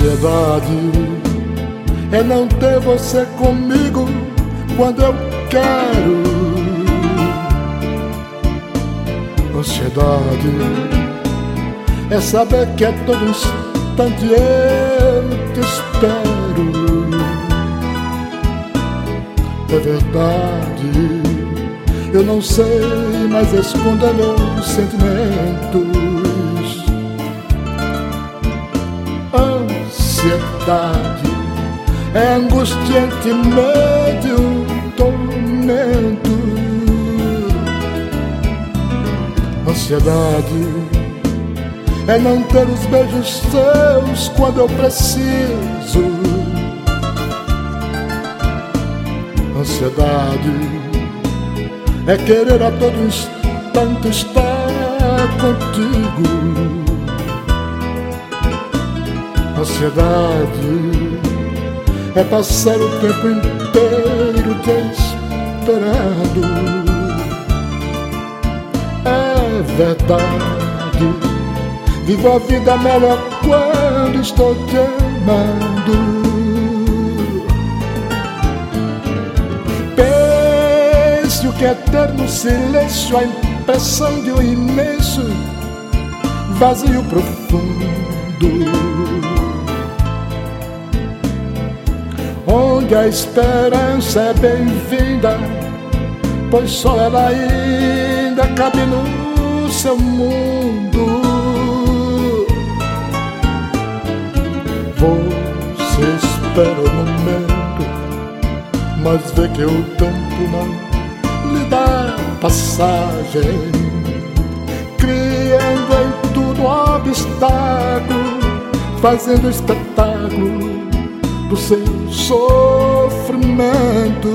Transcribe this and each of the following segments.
Ansiedade é não ter você comigo quando eu quero. Ansiedade é saber que a todo instante eu te espero. É verdade, eu não sei mais esconder meus sentimentos. Ansiedade é angustiantemente um tormento. Ansiedade é não ter os beijos seus quando eu preciso. Ansiedade é querer a todo instante estar contigo. Ansiedade é passar o tempo inteiro te esperando. É verdade, vivo a vida melhor quando estou te amando. Pense o que é ter no silêncio a impressão de um imenso vazio profundo, onde a esperança é bem-vinda, pois só ela ainda cabe no seu mundo. Você espera o momento, mas vê que o tempo não lhe dá passagem, criando em tudo obstáculo, fazendo espetáculo do seu sofrimento.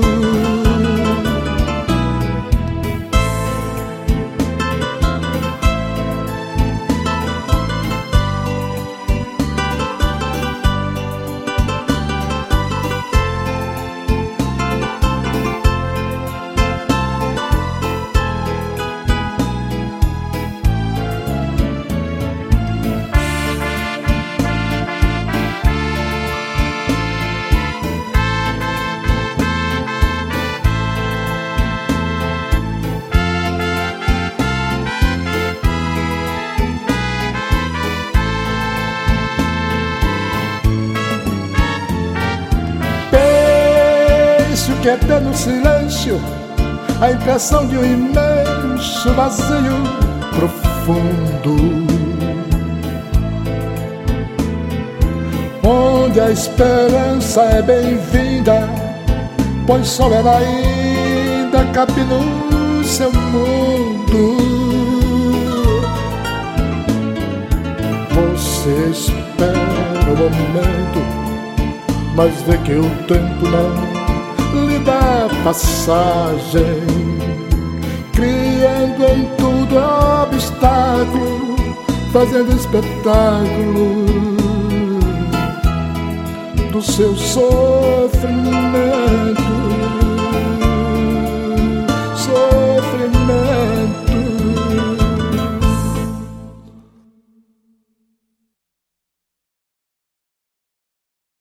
Que é ter no silêncio a impressão de um imenso vazio profundo, onde a esperança é bem-vinda, pois só ela ainda cabe no seu mundo. Você espera o momento, mas vê que o tempo não lhe dá passagem, criando em tudo obstáculo, fazendo espetáculo do seu sofrimento.